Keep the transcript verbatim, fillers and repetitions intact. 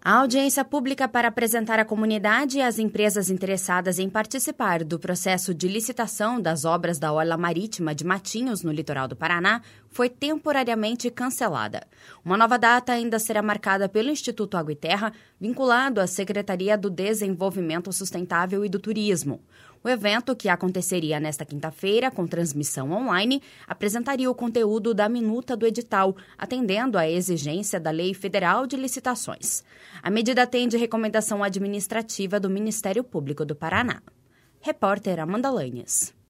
A audiência pública para apresentar à comunidade e às empresas interessadas em participar do processo de licitação das obras da Orla Marítima de Matinhos, no litoral do Paraná, foi temporariamente cancelada. Uma nova data ainda será marcada pelo Instituto Água e Terra, vinculado à Secretaria do Desenvolvimento Sustentável e do Turismo. O evento, que aconteceria nesta quinta-feira, com transmissão online, apresentaria o conteúdo da minuta do edital, atendendo à exigência da Lei Federal de Licitações. A medida atende recomendação administrativa do Ministério Público do Paraná. Repórter Amanda Lanhes.